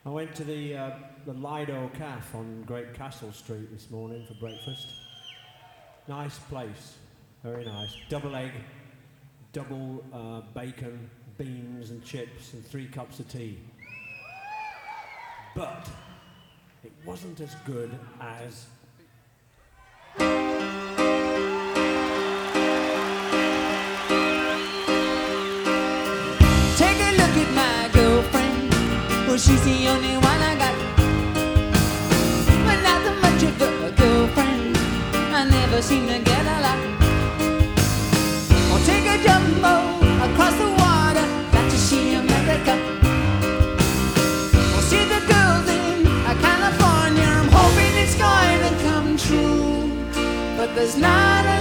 I went to the Lido Cafe on Great Castle Street this morning for breakfast. Nice place, very nice. Double egg, double bacon, beans and chips and 3 cups of tea. But it wasn't as good as... Take a look at my girlfriend. Well, she's the only one I got. But not that much of a girlfriend. I never seem to get a lot. Or take a jumbo across the water, got to see America. Or see the girls in California. I'm hoping it's going to come true, but there's not